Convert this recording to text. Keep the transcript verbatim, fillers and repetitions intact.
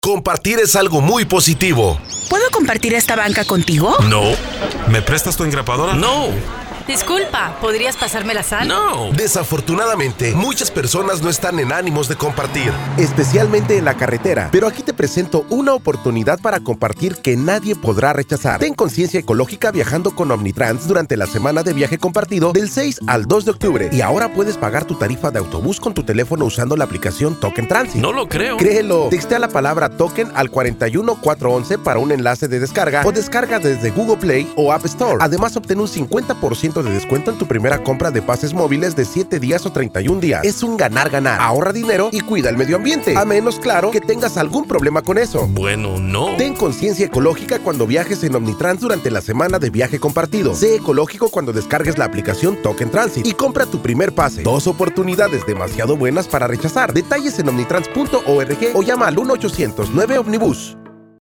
Compartir es algo muy positivo. ¿Puedo compartir esta banca contigo? No. ¿Me prestas tu engrapadora? No. Disculpa, ¿podrías pasarme la sal? No. Desafortunadamente, muchas personas no están en ánimos de compartir. Especialmente en la carretera. Pero aquí te presento una oportunidad para compartir que nadie podrá rechazar. Ten conciencia ecológica viajando con Omnitrans durante la semana de viaje compartido del seis al dos de octubre. Y ahora puedes pagar tu tarifa de autobús con tu teléfono usando la aplicación Token Transit. No lo creo. Créelo. Textea la palabra Token al cuarenta y uno cuatrocientos once para un enlace de descarga o descarga desde Google Play o App Store. Además, obtén un cincuenta por ciento de descuento en tu primera compra de pases móviles de siete días o treinta y un días. Es un ganar-ganar. Ahorra dinero y cuida el medio ambiente. A menos, claro, que tengas algún problema con eso. Bueno, no. Ten conciencia ecológica cuando viajes en Omnitrans durante la semana de viaje compartido. Sé ecológico cuando descargues la aplicación Token Transit y compra tu primer pase. Dos oportunidades demasiado buenas para rechazar. Detalles en omnitrans punto org o llama al uno ochocientos nueve Omnibus.